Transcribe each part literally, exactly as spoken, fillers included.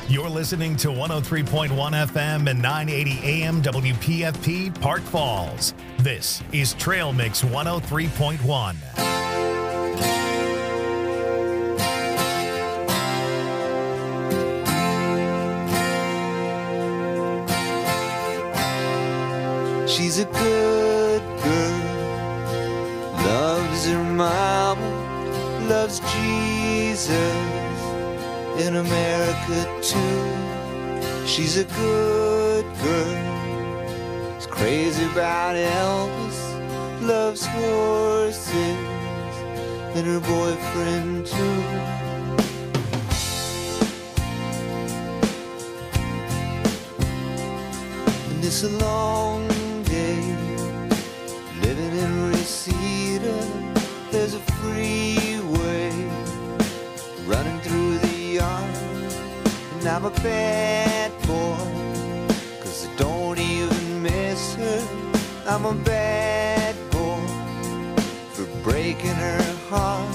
You're listening to one oh three point one F M and nine eighty A M W P F P Park Falls. This is Trail Mix one oh three point one. She's a good girl, loves her mama, loves Jesus, in America too. She's a good girl, is crazy about Elvis, loves horses, and her boyfriend too. And it's a long living in Reseda, there's a freeway running through the yard. And I'm a bad boy, cause I don't even miss her. I'm a bad boy for breaking her heart.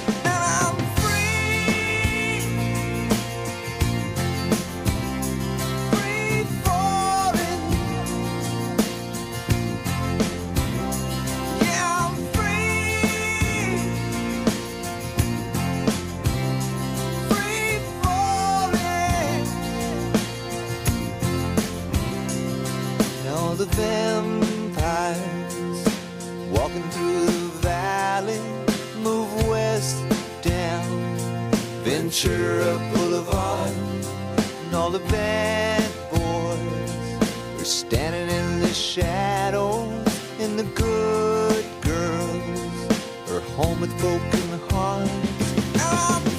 The vampires walking through the valley move west down Ventura Boulevard, and all the bad boys are standing in the shadows, and the good girls are home with broken hearts. I'm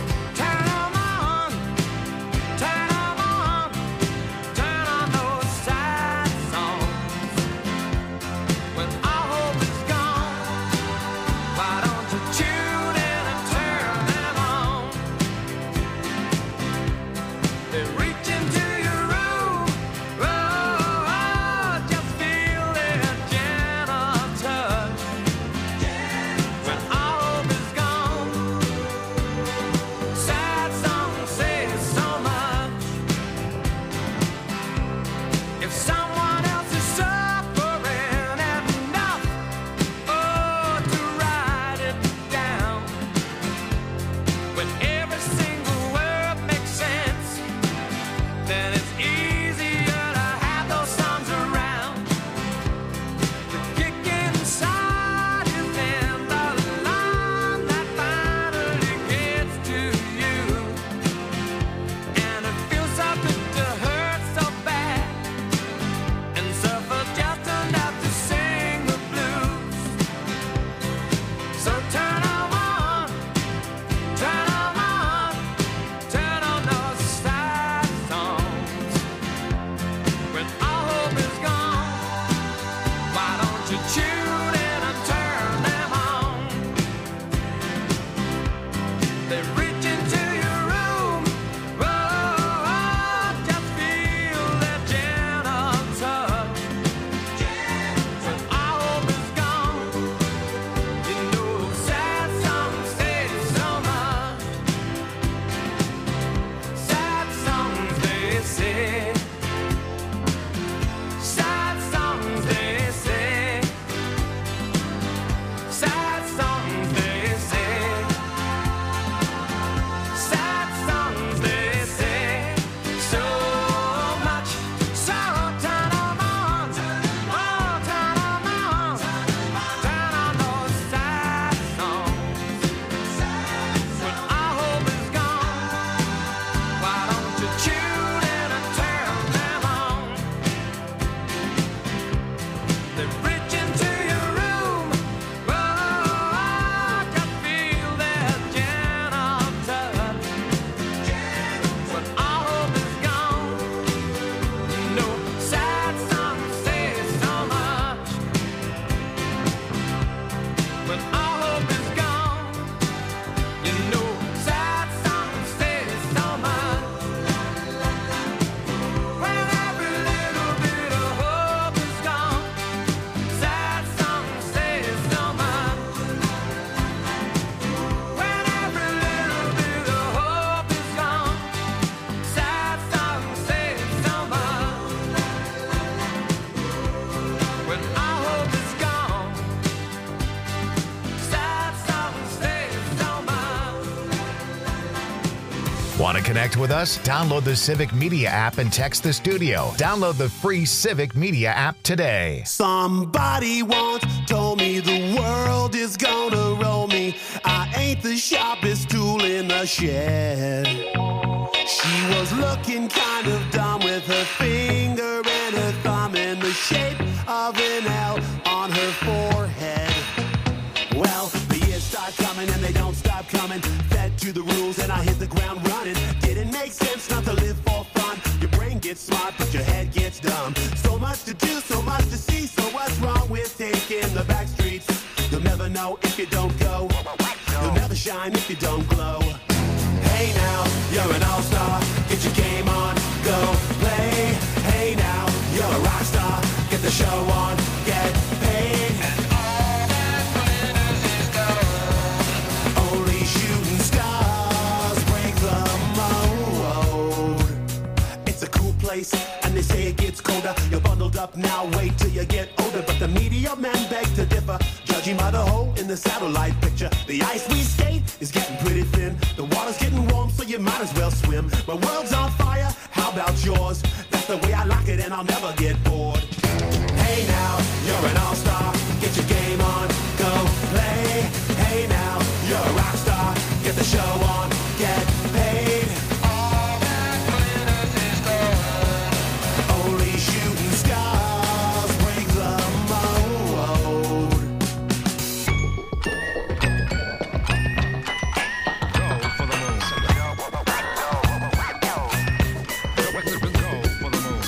Turn If someone else is suffering enough, oh, to write it down, when every single word makes sense, then it's easier to have those songs around. The kick inside is in the line that finally gets to you, and it feels so good to hurt so bad and suffer just enough to sing the blues. So turn 'em on, turn 'em on, turn on those sad songs. When all hope is gone, why don't you tune in and turn them on? They reach into your room, oh, just feel their gentle touch. When all hope is gone, you know sad songs say so much. Sad songs they say, sad songs they say, sad songs they say, sad songs they say so much. So turn 'em on, oh, turn 'em on, turn on those sad songs. When all hope is gone, why don't you tune in and turn them on? They reach into your room, oh, just feel their gentle touch. When all hope is gone, you know sad songs say so much. When all hope is gone, you know sad songs say so much. When every little bit of hope is gone, sad songs say so much. When every little bit of hope is gone, sad songs say so much. When all hope is gone, sad songs say so much. Want to connect with us? Download the Civic Media app and text the studio. Download the free Civic Media app today. Somebody once told me the world is gonna roll me. I ain't the sharpest tool in the shed. She was looking kind of dumb with her finger and her thumb in the shape of an L on her forehead. Well, the years start coming and they don't stop coming. Fed to the rules and I hit the ground running. Didn't make sense not to live for fun. Your brain gets smart but your head gets dumb. So much to do, so much to see. So what's wrong with taking the back streets? You'll never know if you don't go. You'll never shine if you don't glow. Hey now, you're an all-star. Get your game on, go play. Hey now, you're a rock star. Get the show on, get paid. Only shooting stars break the mold. It's a cool place, and they say it gets colder. You're bundled up now, wait till you get older. But the media men beg to differ, judging by the hole in the satellite picture. The ice we skate is getting pretty thin. The water's getting warm, so you might as well swim. My world's on fire, how about yours? That's the way I like it, and I'll never get bored. Hey now, you're an all-star. Get your game on, go play. Hey now, you're a rock star. Get the show on, get paid. All that glitters is gold. Only shooting stars break the mold. Go for the moon. Go for the moon.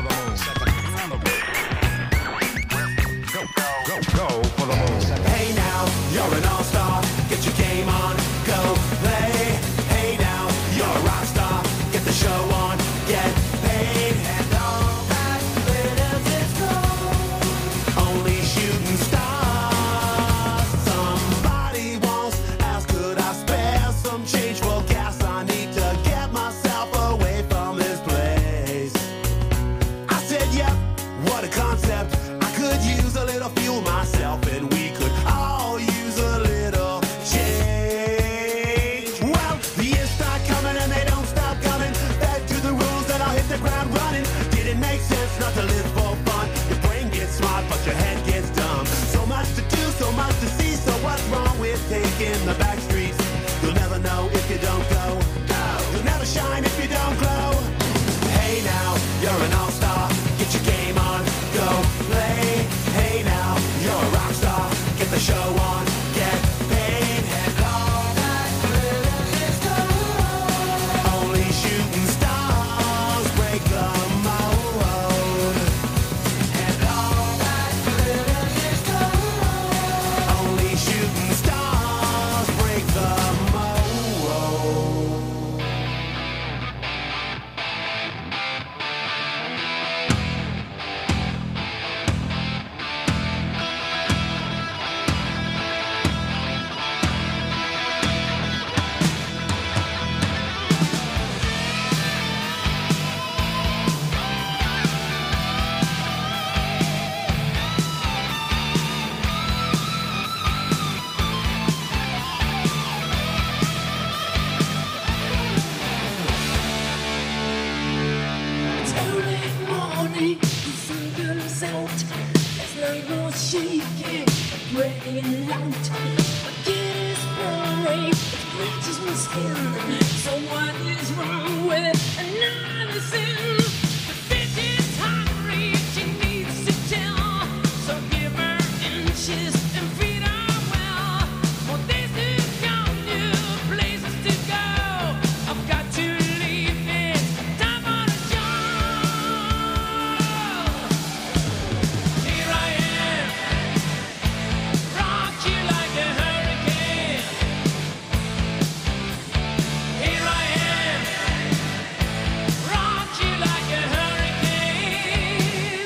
Go for the moon. Hey now, shine if you don't glow. Hey now, you're an all-star. Get your game on, go play. Hey now, you're a rock star. Get the show on, get paid. And all that glitters is gold. Only shooting stars break the mold. And all that glitters is gold. Only shooting stars break the mold. It's early morning, the sun comes out. There's no more shaking, breaking out. My kid is pouring, it scratches my skin. So what is wrong with another sin? The bitch is hungry, she needs to tell. So give her inches and feed her well. For this is young, new places to go. I've got to leave it, time for the show. Here I am, rock you like a hurricane. Here I am, rock you like a hurricane.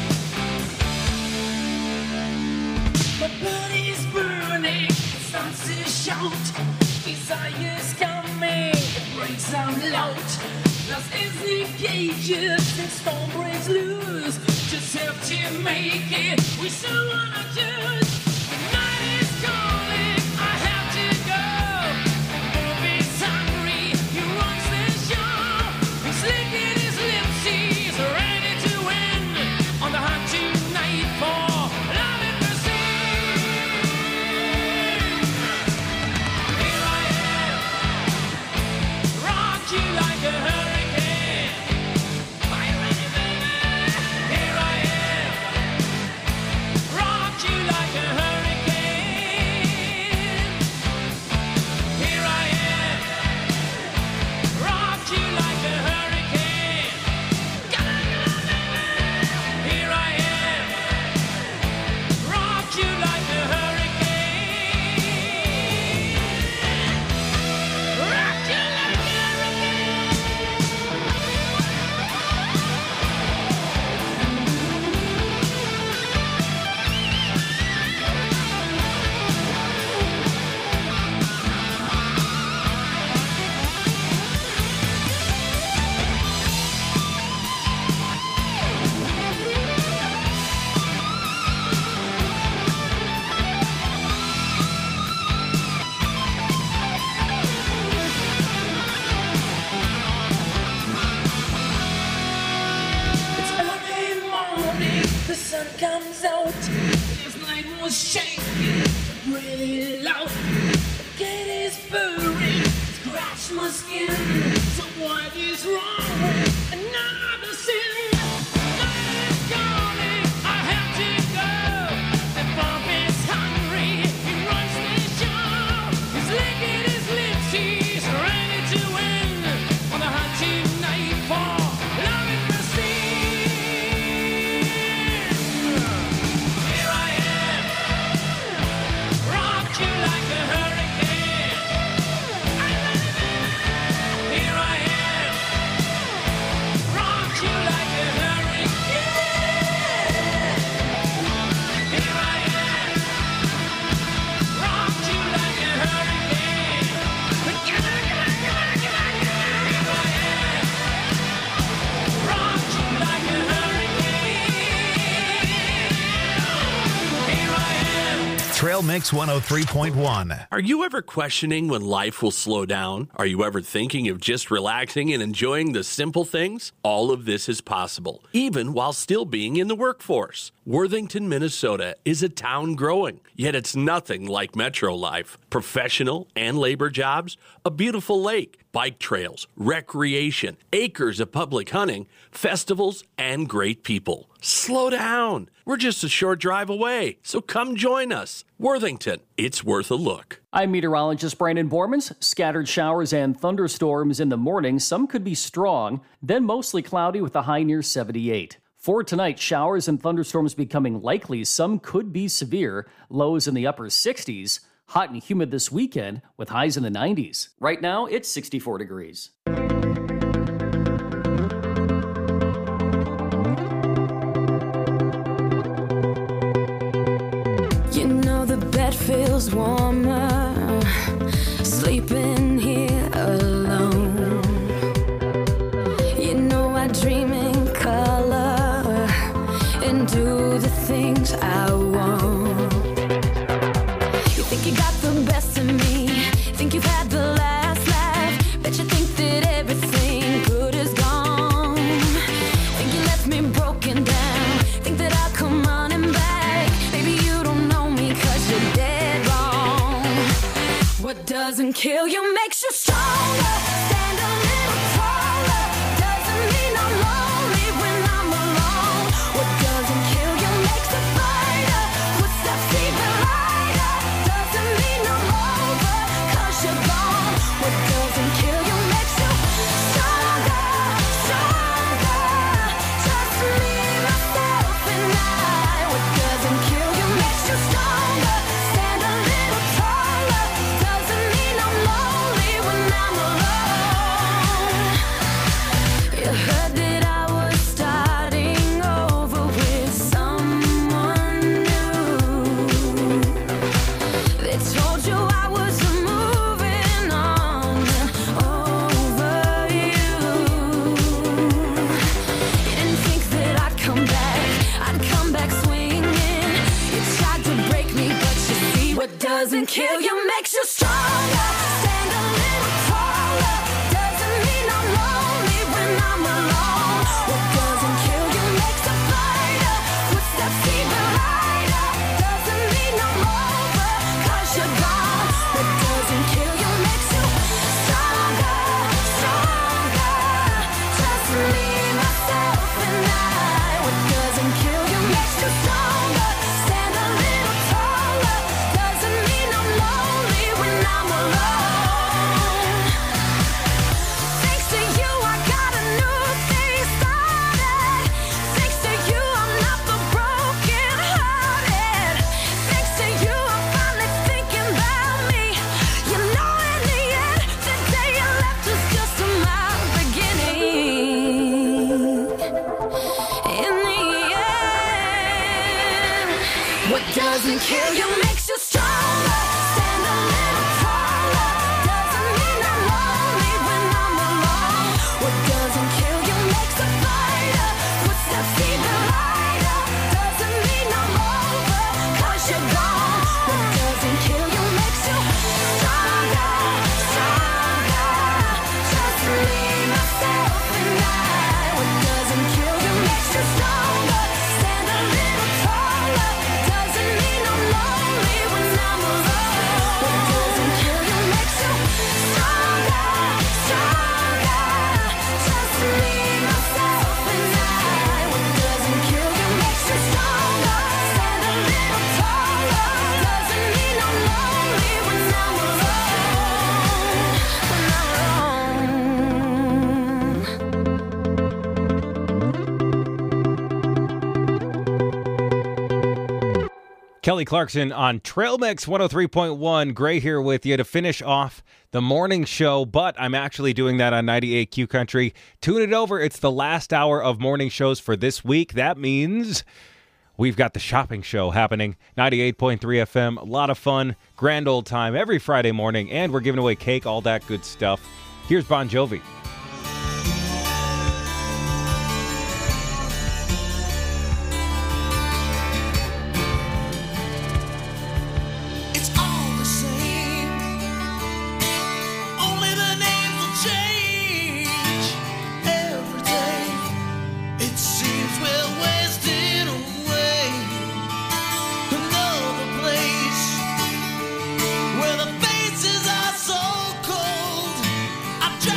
My body's burning, it starts to shout. Desire's coming, it breaks out loud. Lost is the cages, and storm breaks loose. Just have to make it, we still wanna choose. The night is calling, I have to go. The movie's hungry, he runs the show. He's licking his lips, he's ready to win. On the hunt tonight for love and mercy. Here I am, rock you like a hurricane. Are you ready, baby? Here I am, rock you like a hurricane. Here I am, rock you like a hurricane. Come on, come on, baby. Here I am, rock you like a hurricane. Rock you like a hurricane. It's early morning, the sun comes out. This night was shaking, really loud. The cat is purring, scratch my skin. So what is wrong with another sin? Night is calling, I have to go. The bump is hungry, he runs the show. He's licking his lips, he's ready to win. On the hunt tonight for love and mercy. Here I am, rock you like a hurricane. Are you ready, baby? Here I am, rock you like a hurricane. Here I am, rock you like a hurricane. Come on, come on, come on, come on, come on. Here I am, rock you like a hurricane. Here I am. Trail Mix one oh three point one. Are you ever questioning when life will slow down? Are you ever thinking of just relaxing and enjoying the simple things? All of this is possible, even while still being in the workforce. Worthington, Minnesota is a town growing, yet it's nothing like metro life. Professional and labor jobs, a beautiful lake, bike trails, recreation, acres of public hunting, festivals, and great people. Slow down. We're just a short drive away, so come join us. Worthington, it's worth a look. I'm meteorologist Brandon Bormans. Scattered showers and thunderstorms in the morning. Some could be strong, then mostly cloudy with a high near seventy-eight. For tonight, showers and thunderstorms becoming likely. Some could be severe. Lows in the upper sixties. Hot and humid this weekend with highs in the nineties. Right now, it's sixty-four degrees. You know the bed feels warmer, sleeping here alone. You know I dream in color and do the things I want. You think you got the best of me, think you've had the last laugh, bet you think that everything good is gone. Think you left me broken down, think that I'll come running back. Baby, you don't know me 'cause you're dead wrong. What doesn't kill you makes you stronger. Stand a little taller. Doesn't mean I'm lonely when I'm alone. What doesn't kill you makes a fighter. Footsteps even lighter. Doesn't mean I'm over 'cause you're gone. What doesn't kill you makes you stronger, stronger. Just me, myself, and I. What doesn't kill you makes you stronger. Stand a little taller. Doesn't mean I'm lonely when I'm alone. You heard that I was starting over with someone new. They told you I was moving on over you. You didn't think that I'd come back, I'd come back swinging. You tried to break me, but you see what doesn't kill you makes you stronger. Stand a little taller. Doesn't mean I'm lonely when I'm alone. What doesn't kill you makes a fighter. Footsteps even lighter. Doesn't mean I'm over 'cause you're gone. What doesn't kill you makes you stronger, stronger. Just me, myself, and I. What doesn't kill you makes you stronger. Stand a little taller. Doesn't mean I'm lonely when I'm alone. Thanks to you, I got a new thing started. Thanks to you, I'm not the broken hearted. Thanks to you, I'm finally thinking about me. You know, in the end, the day you left was just my beginning. In the end, what doesn't kill you makes you stronger. Stand a little taller. Doesn't mean I'm lonely when I'm alone. What doesn't kill you makes a fighter. Footsteps even lighter. Doesn't mean I'm over 'cause you're gone. What doesn't kill you makes you stronger, stronger. Just me, myself, and I. What doesn't kill you makes you stronger. Stand a little taller. Doesn't mean I'm lonely when I'm alone. What doesn't kill you makes you stronger, stronger. Just me, myself, and I. What doesn't kill you makes you stronger. Stand a little taller. Doesn't mean I'm lonely when I'm alone. When I'm alone. Kelly Clarkson on Trail Mix one oh three point one. Gray here with you to finish off the morning show, but I'm actually doing that on ninety-eight Q Country. Tune it over. It's the last hour of morning shows for this week. That means we've got the shopping show happening. ninety-eight point three F M. A lot of fun. Grand old time every Friday morning, and we're giving away cake, all that good stuff. Here's Bon Jovi. It's all the same. Only the names will change every day. It seems we're wasting away. Another place where the faces are so cold. I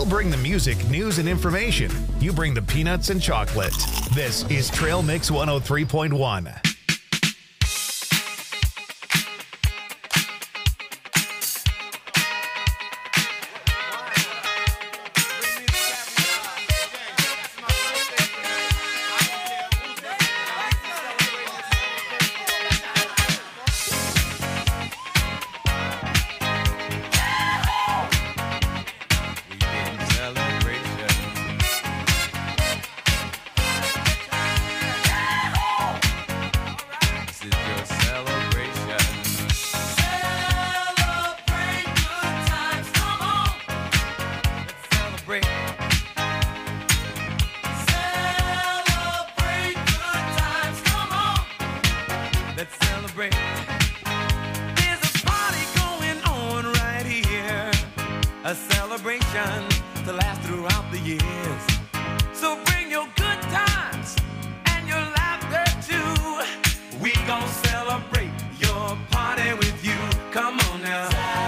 We'll bring the music, news, and information. You bring the peanuts and chocolate. This is Trail Mix one oh three point one. A celebration to last throughout the years. So bring your good times and your laughter too. We gon' celebrate your party with you. Come on now.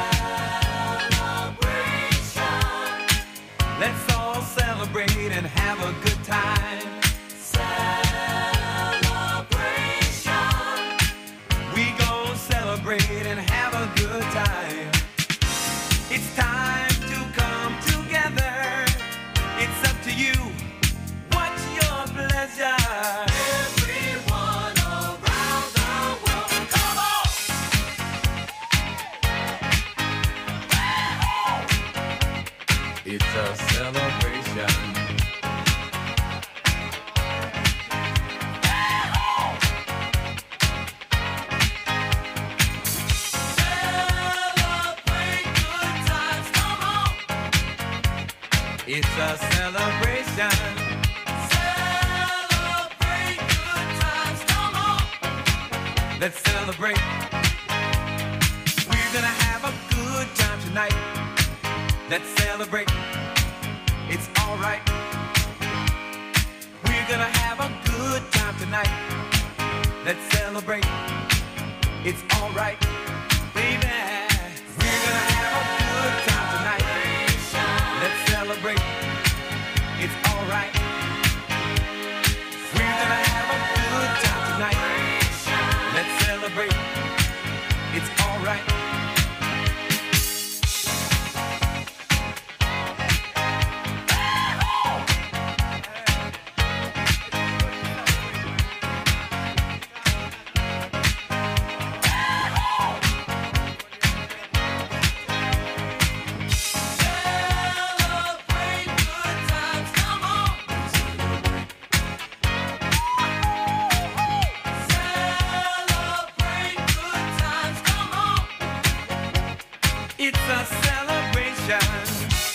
Celebration. Let's all celebrate and have a good time. Celebration. We gon' celebrate and have a good time. It's time to come together. It's up to you. What's your pleasure? Everyone around the world, come on! It's a celebration. It's a celebration. Celebrate good times, come on. Let's celebrate. We're gonna have a good time tonight. Let's celebrate. It's alright. We're gonna have a good time tonight. Let's celebrate. It's alright, baby. We're gonna have a good time tonight. Let's celebrate. It's alright. We're gonna have a good time tonight. Let's celebrate. It's alright. It's a celebration.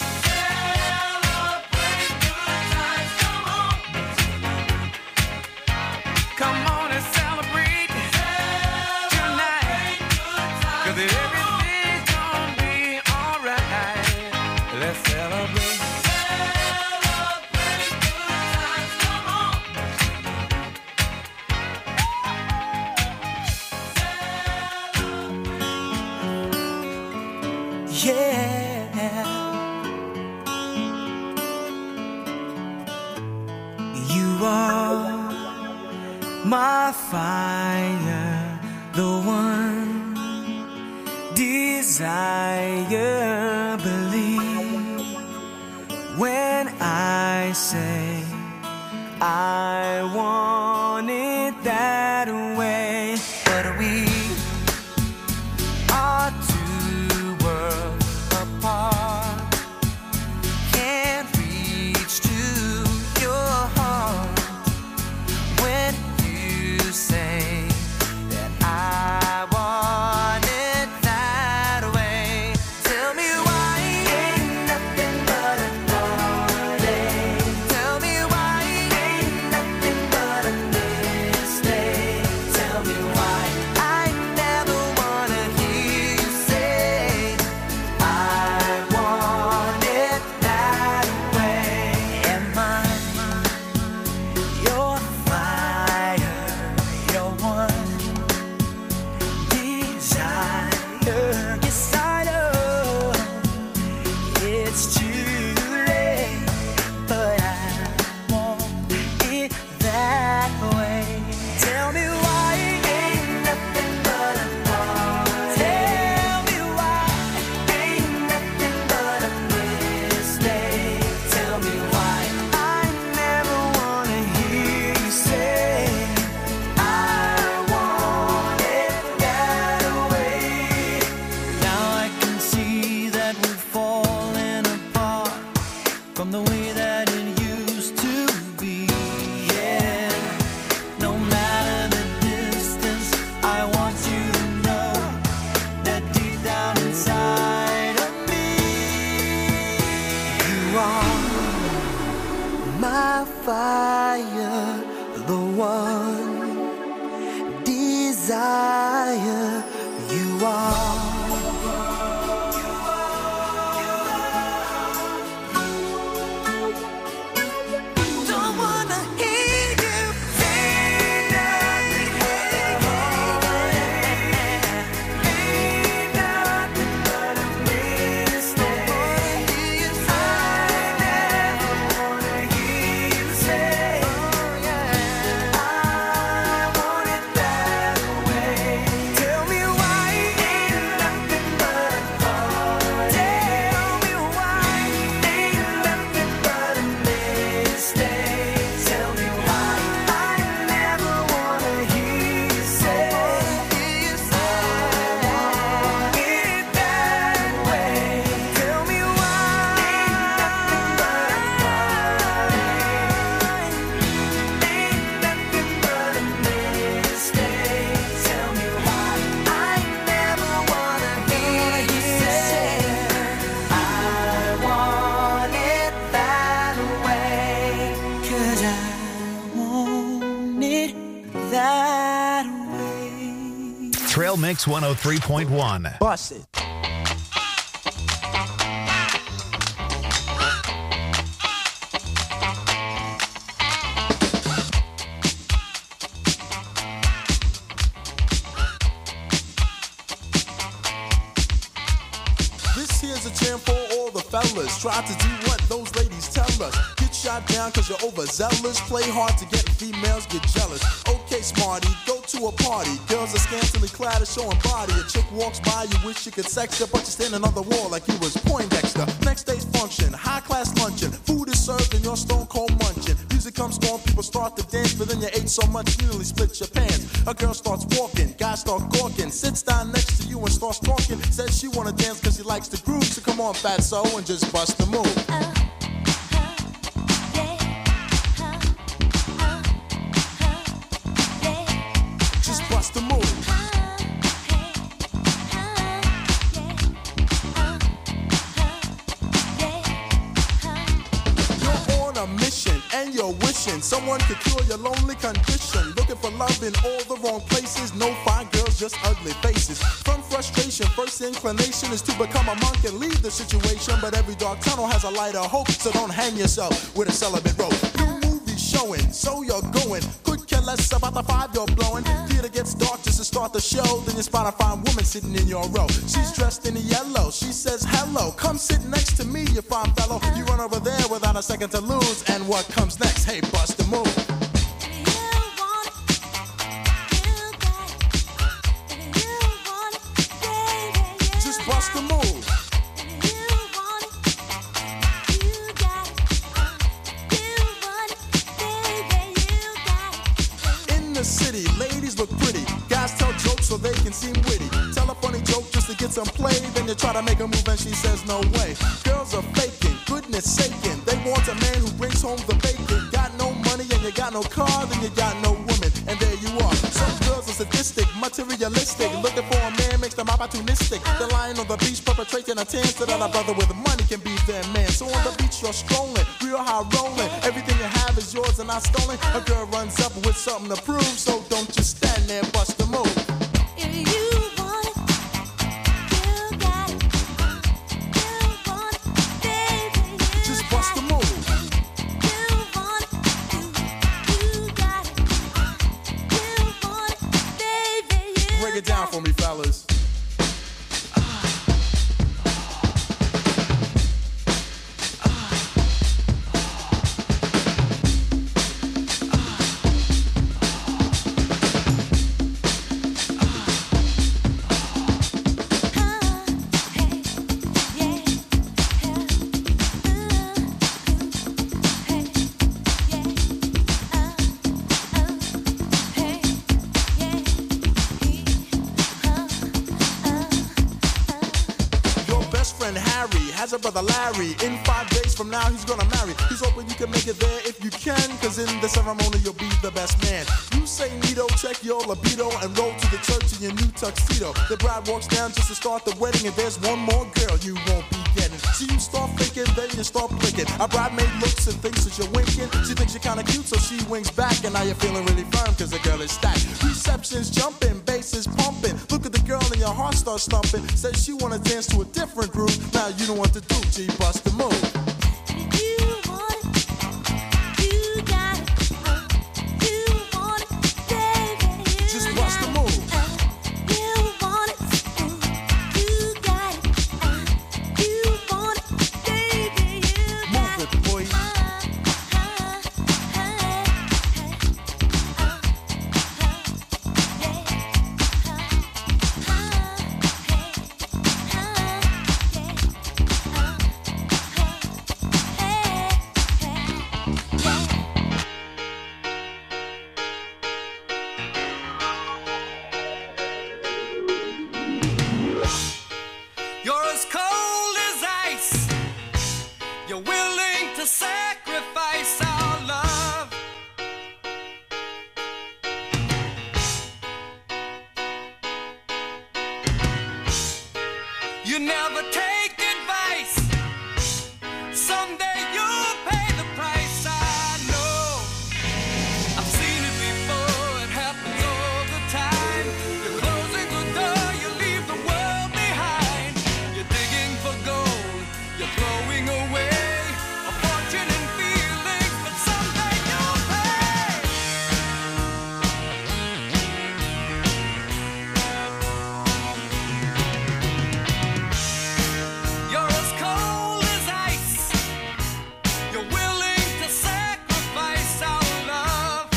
Celebrate good times, come on. Come on and celebrate tonight. Cause everything's gonna be alright. Let's celebrate. Celebrate good times, come on. Yeah, you are my fire, the one desire. Believe when I say I want it that way, but we are two worlds apart. Can't reach to your heart when you say that I want it that way. Tell me why ain't nothing but a party. Tell me why ain't nothing but a my fire, the one desire you are. Don't wanna hear you say nothing, ain't nothing but a mistake. I never wanna hear you say, I want it that way. Tell me why ain't nothing but a heart. Tell me why ain't nothing but a mistake. Tell me why I never wanna hear you say, I want it that way. Tell me why ain't nothing but a heart. Ain't nothing but a mistake. Tell me why I never wanna hear you say, I want it that way. 'Cause I want it that way. Trail Mix one oh three point one. Bust it. This here's a jam for all the fellas. Try to do what those ladies tell us. Get shot down cause you're overzealous. Play hard to get females, get jealous. Okay, smarty, go to a party. Girls are scantily clad and showing body. A chick walks by, you wish you could sex her, but you're standing on the wall like you was Poindexter. Next day's function, high class luncheon. Food is served and you're stone cold munching. Music comes on, people start to dance, but then you ate so much you nearly split your pants. A girl starts walking, guys start gawking, sits down next to you and starts talking. Says she wanna dance cause she likes the groove, so come on fatso and just bust the move. Just bust the move. You're on a mission and you're wishing someone could cure your lonely condition. Looking for love in all the wrong places. No fine girls, just ugly faces. From frustration, first inclination is to become a monk and leave the situation. But every dark tunnel has a light of hope, so don't hang yourself with a celibate rope. New movie showing, so you're going. Could care less about the five you're blowing. Theater gets dark just to start the show. Then you spot a fine woman sitting in your row. She's dressed in yellow. She says hello. Come sit next to me, you fine fellow. You run over there without a second to lose. And what comes next? Hey, bust the move. Just bust the move. In the city, ladies look pretty. Guys tell jokes so they can seem witty. Tell a funny joke just to get some play. Then you try to make a move and she says no way. Girls are faking, goodness saking. They want a man who brings home the bacon. Got no money and you got no car, then you got no woman. And there you are. Some girls are sadistic, materialistic. Looking for a man makes them opportunistic. They're lying on the beach perpetrating a tan so that a brother with money can be their man. So on the beach you're strolling, real high rolling. Everything you have is yours and not stolen. A girl runs up with something to prove, so don't just stand there, bust the move. Just bust the move. Break it down for me, fellas. Has a brother Larry. In five days from now he's gonna marry. He's hoping you can make it there if you can, cause in the ceremony you'll be the best man. You say neato, check your libido, and roll to the church in your new tuxedo. The bride walks down just to start the wedding, and there's one more girl you won't be getting. So you start thinking, then you start flicking. A bridesmaid looks and thinks that you're winking. She thinks you're kinda cute, so she winks back. And now you're feeling really firm, cause the girl is stacked. Reception's jumping, bass is pumping. Look at the girl and your heart starts thumping. Says she wanna dance to a different groove. Now you know what to do, G, bust the move. You're as cold as ice. You're willing to sacrifice our love. You never take advice. Someday you'll pay the price. I know. I've seen it before. It happens all the time. You're closing the door. You leave the world behind. You're digging for gold. You're throwing away a fortune and feelings, but someday you'll pay. You're as cold as ice. You're willing to sacrifice our love.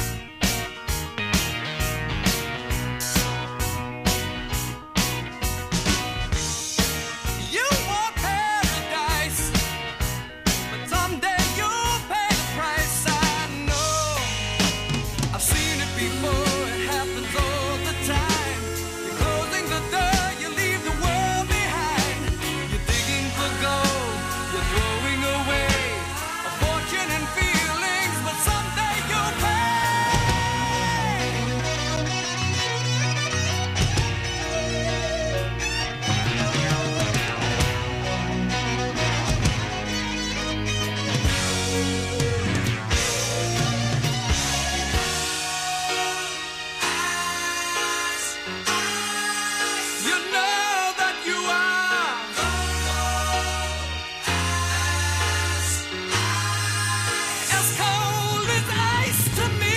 You want paradise, but someday you'll pay the price. I know. I've seen it before. It happens all the time. You're closing the door. You leave the world behind. You're digging for gold. You're throwing away a fortune and feelings, but someday you'll pay. You know that you are as cold as ice to me.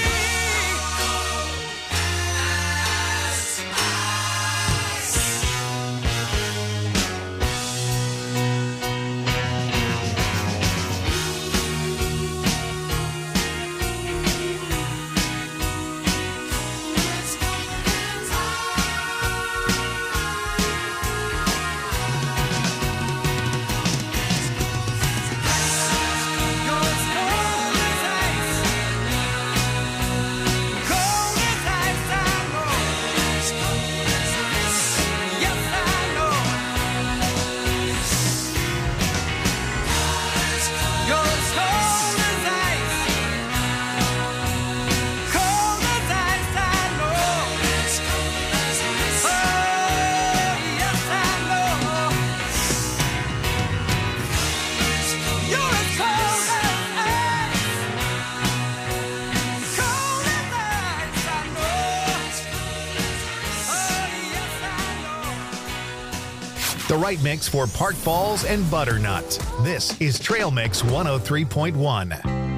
You're as cold as ice, cold as ice. I know. Yes, I know. You're as cold as ice, cold as ice. I know. Oh, yes, I know. You're as cold as ice, cold as ice. I know. Oh, yes, I know. The right mix for Park Falls and Butternut. This is Trail Mix one oh three point one.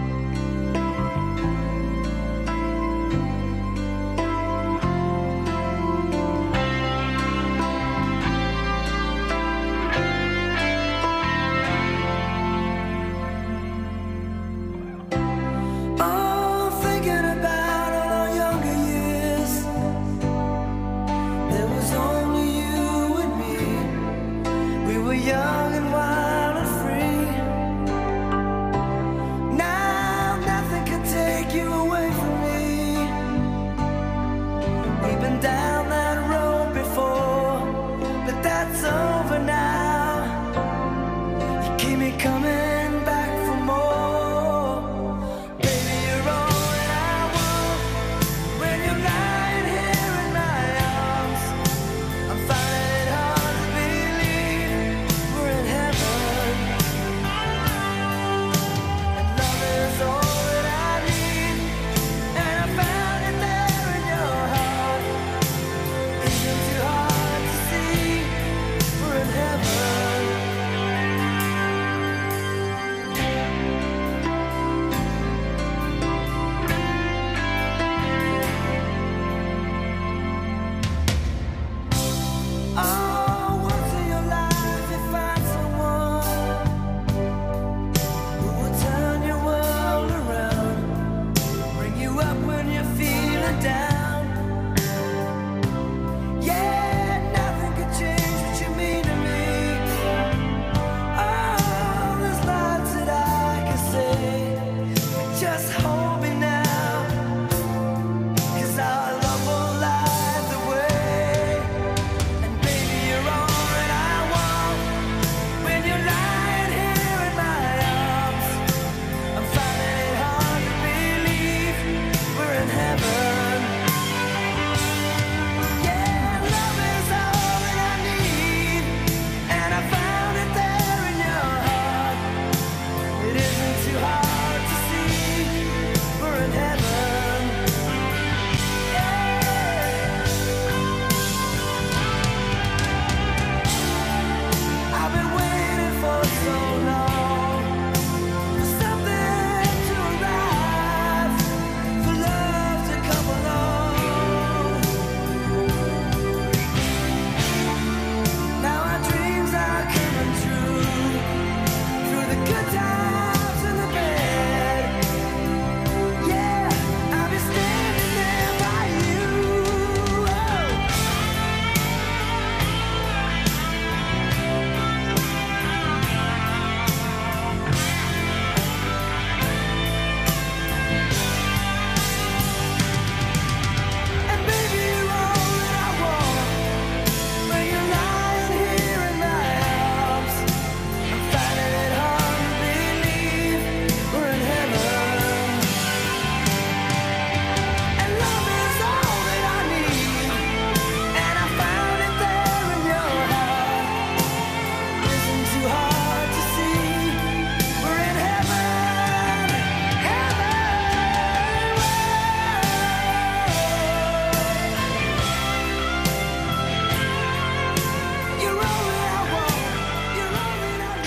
Oh, thinking about all our younger years. There was only you and me. We were young and wild and free. Now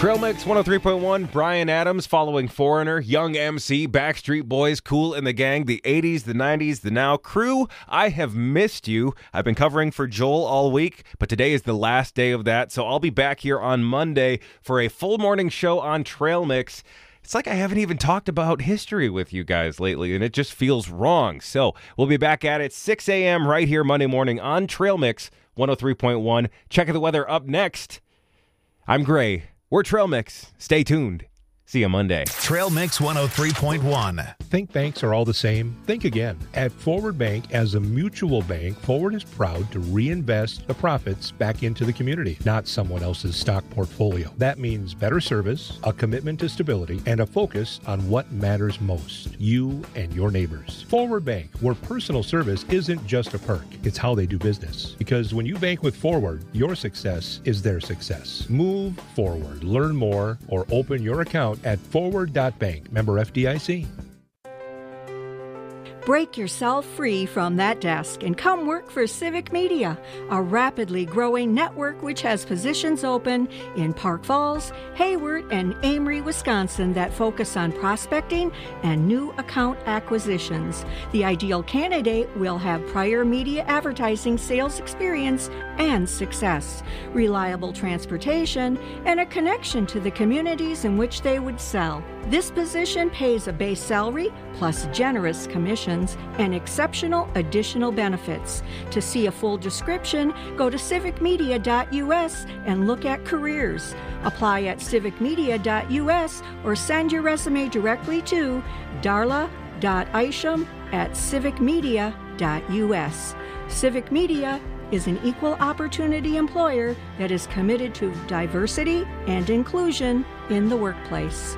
Trail Mix one oh three point one, Bryan Adams following Foreigner, Young M C, Backstreet Boys, Kool and the Gang, the eighties, the nineties, the now. Crew, I have missed you. I've been covering for Joel all week, but today is the last day of that, so I'll be back here on Monday for a full morning show on Trail Mix. It's like I haven't even talked about history with you guys lately, and it just feels wrong. So we'll be back at it six a.m. right here Monday morning on Trail Mix one oh three point one. Check the weather up next. I'm Gray. We're Trail Mix. Stay tuned. See you Monday. Trail Mix one oh three point one. Think banks are all the same? Think again. At Forward Bank, as a mutual bank, Forward is proud to reinvest the profits back into the community, not someone else's stock portfolio. That means better service, a commitment to stability, and a focus on what matters most, you and your neighbors. Forward Bank, where personal service isn't just a perk, it's how they do business. Because when you bank with Forward, your success is their success. Move forward. Learn more or open your account at forward dot bank. Member F D I C. Break yourself free from that desk and come work for Civic Media, a rapidly growing network which has positions open in Park Falls, Hayward, and Amory, Wisconsin that focus on prospecting and new account acquisitions. The ideal candidate will have prior media advertising sales experience and success, reliable transportation, and a connection to the communities in which they would sell. This position pays a base salary plus generous commissions and exceptional additional benefits. To see a full description, go to civic media dot u s and look at careers. Apply at civic media dot u s or send your resume directly to darla dot isham at civic media dot u s. Civic Media is an equal opportunity employer that is committed to diversity and inclusion in the workplace.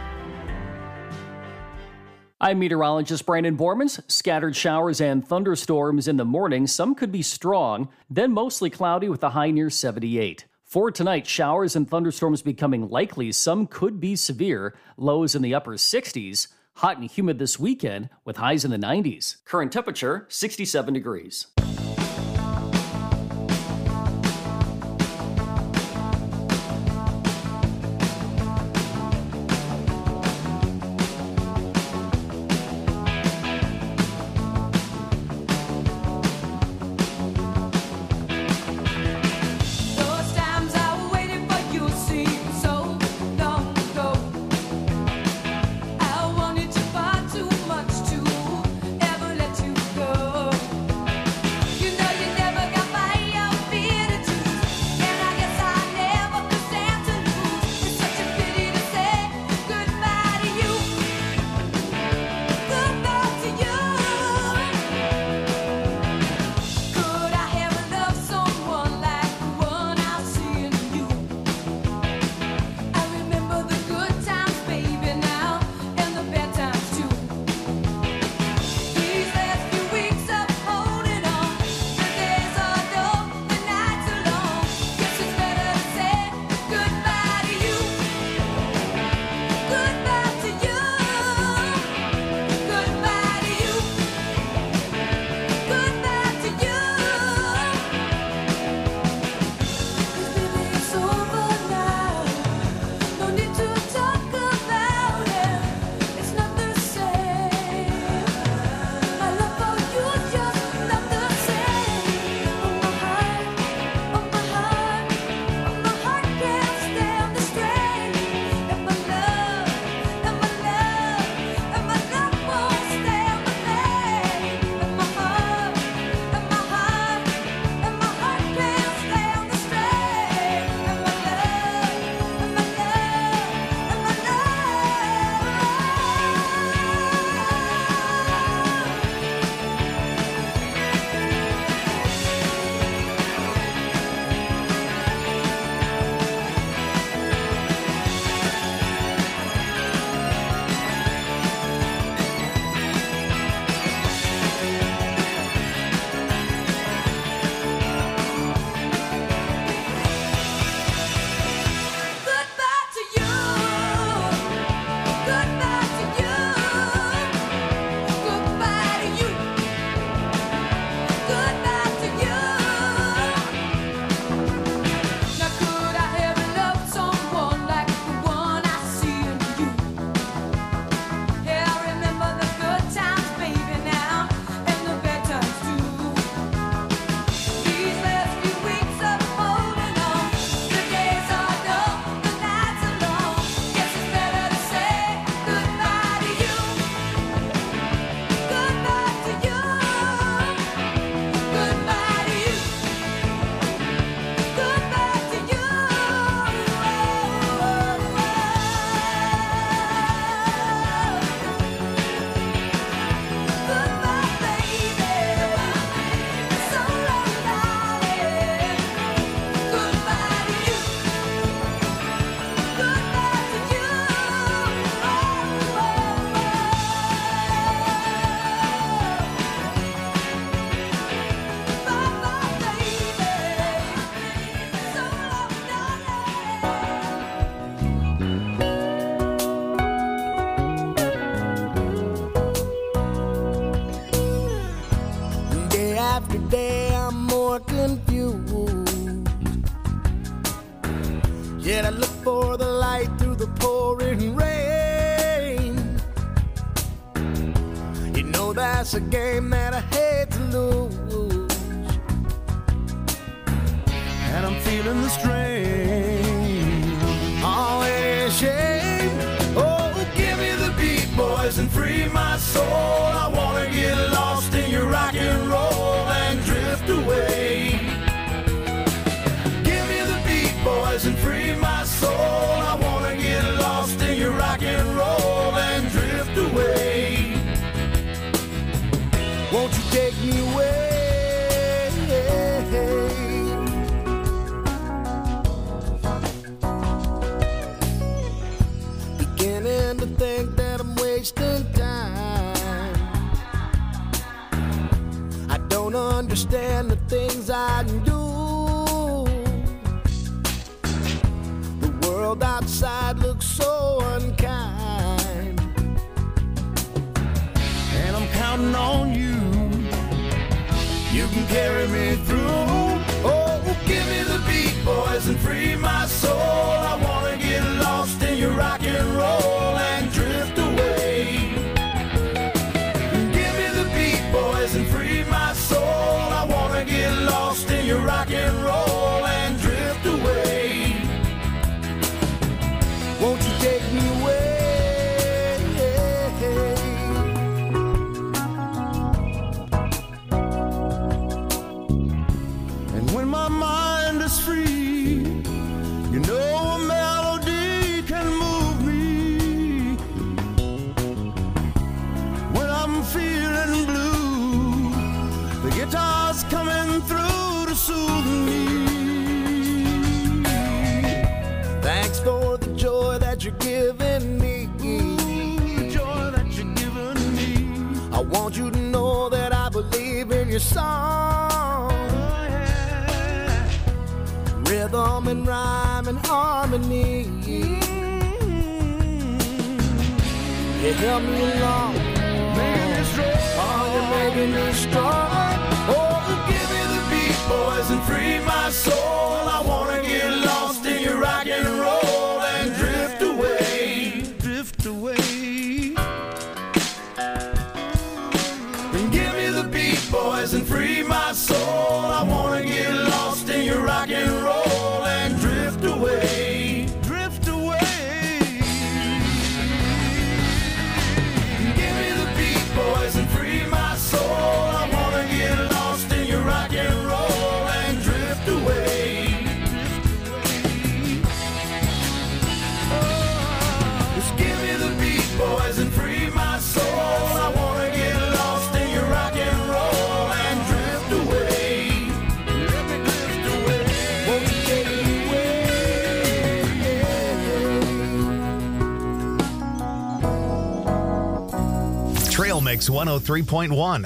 I'm meteorologist Brandon Bormans. Scattered showers and thunderstorms in the morning. Some could be strong, then mostly cloudy with a high near seventy-eight. For tonight, showers and thunderstorms becoming likely. Some could be severe. Lows in the upper sixties. Hot and humid this weekend with highs in the nineties. Current temperature, sixty-seven degrees. That's a game that I hate to lose. And I'm feeling the strain. Oh, it is a shame. Oh, give me the beat, boys, and free my soul. I wanna get lost in your rock and roll and drift away. Give me the beat, boys, and free my soul. I wanna get lost in your rock and roll and drift away. Won't you take me away? Beginning to think that I'm wasting time. I don't understand the things I do. The world outside looks so unkind, and I'm counting on you. You can carry me through. Oh, give me the beat, boys, and free my soul. I wanna get lost in your rock and roll and drift away. Give me the beat, boys, and free my soul. I wanna get lost in your rock and roll and drift away. Won't you take me away? And when my mind is free, you know a melody can move me. When I'm feeling blue, the guitar's coming through to soothe me. Thanks for the joy that you're giving me. The joy that you're giving me. I want you to know that I believe in your song. Oh, yeah. Rhythm and rhyme and harmony. You help me along, making me strong. Oh, you're making me strong. Oh, give me the beat, boys, and free my soul. I wanna get lost in your rock and roll and drift away, drift away. And give me the beat, boys, and free my soul. I wanna get lost in your rock and roll and drift away, drift away. Give me the beat, boys, and free my soul. I wanna get lost in your rock and roll and drift away. Just give me the beat, boys, and free my soul. I wanna get lost in your rock and roll and drift away. Let me drift away. Won't you take me away? Trail Mix one oh three point one.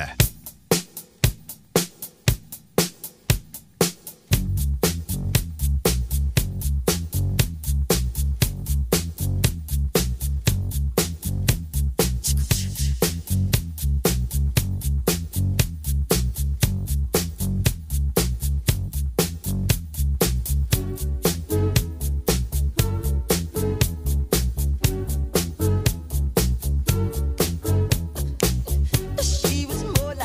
She was more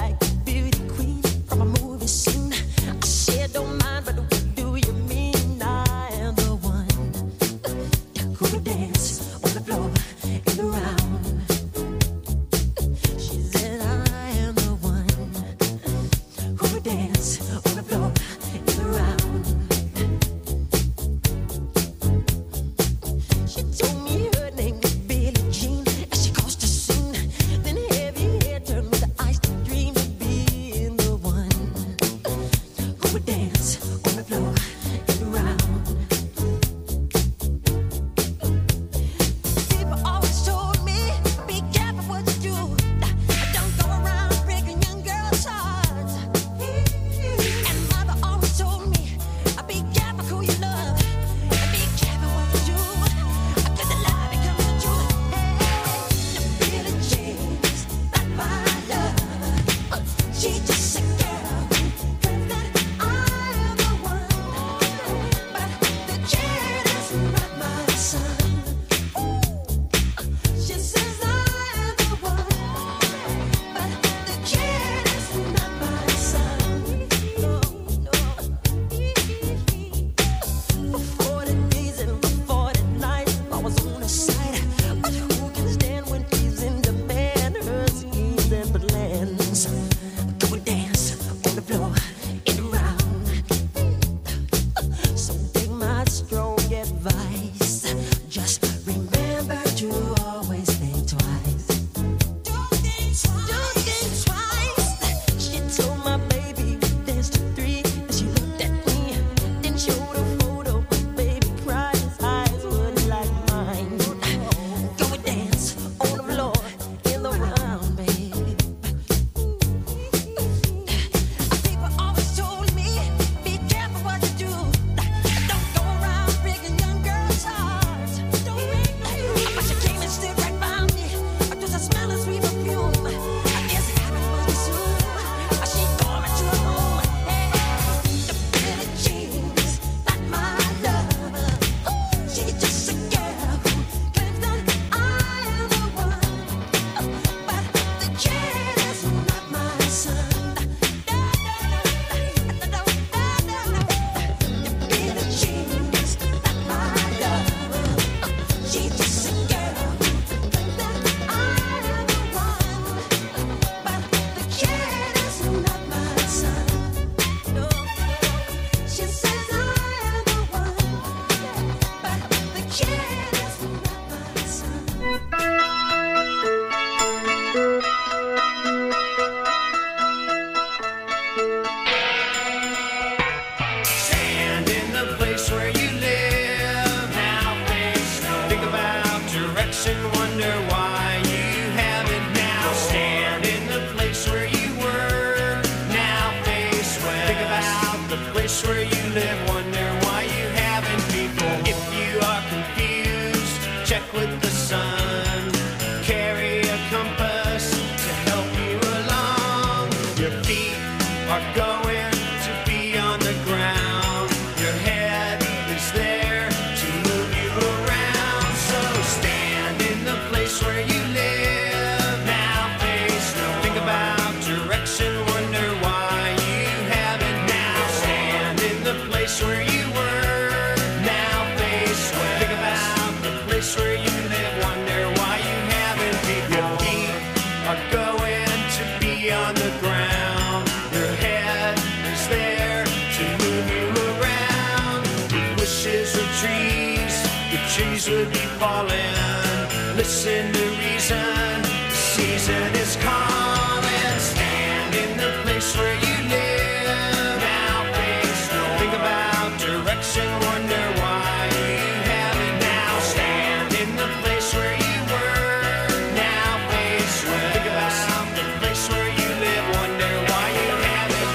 leaves would be falling. Listen to reason, the season is calling. Stand in the place where you live. Now face north. Think about direction, wonder why you have it now. Stand in the place where you were. Now face west. Think about the place where you live, wonder why you have it.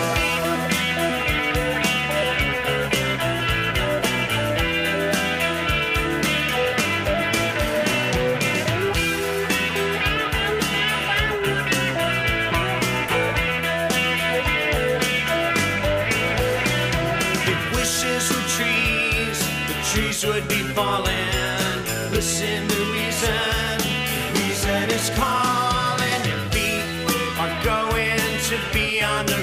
If wishes were trees, the trees would be falling. Listen to reason, reason is calling. Your feet are going to be on the